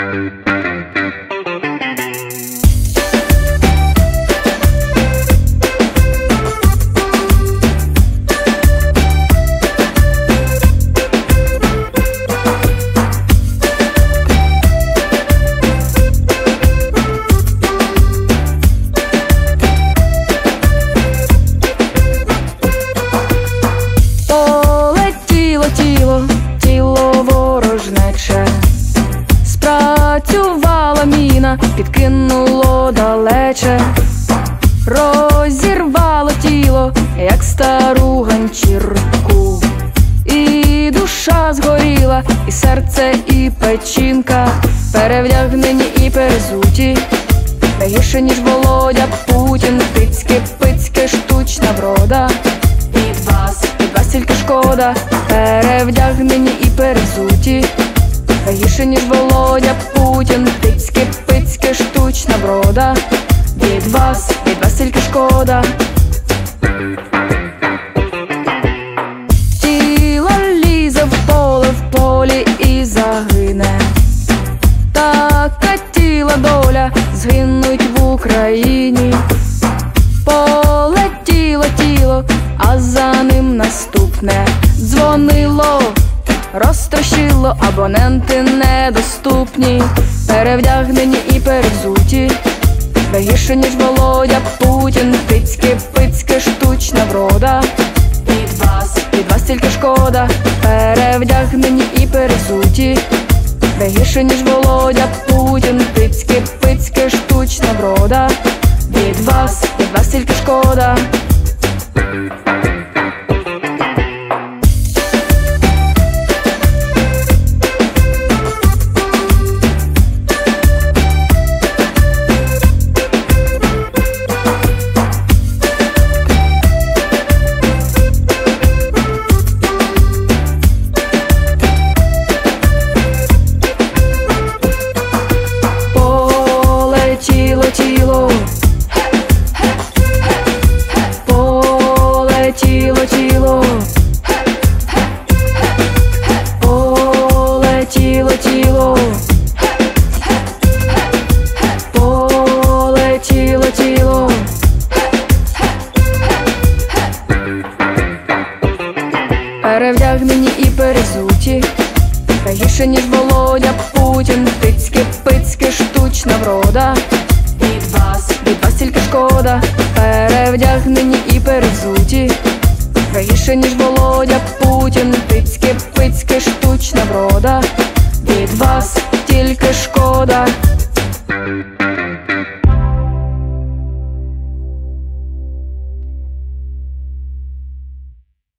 Тіло ворожнече, спрацювала міна, підкинуло далече, розірвало тіло, як стару ганчірку. І душа згоріла, і серце, і печінка, перевдягнені і перезуті, не гірше, ніж Володя Путін. Пицьки, штучна врода, від вас тільки шкода, перевдягнені і перезуті, не гірше, ніж Володя Путін. Пицьки, штучна врода, від вас тільки шкода. Тіло лізе в полі і загине, така тіла доля, згинуть в Україні. Полетіло тіло, а за ним наступне. Дзвонило, розтрощило, абоненти недоступні, перевдягнені і перевзуті, не гірше, ніж Володя Путін. Пицьки, штучна врода, від вас тільки шкода, перевдягнені і перевзуті, не гірше, ніж Володя Путін. Пицьки, штучна врода, від вас тільки шкода. Тіло, полетіло тіло, полетіло тіло, полетіло тіло. Перевдягнені і перезуті, не гірше, ніж Володя Путін. Пицьки, штучна врода, від вас тільки шкода, перевдягнені і перезуті, не гірше, ніж Володя Путін. Пицьки, штучна врода, від вас тільки шкода.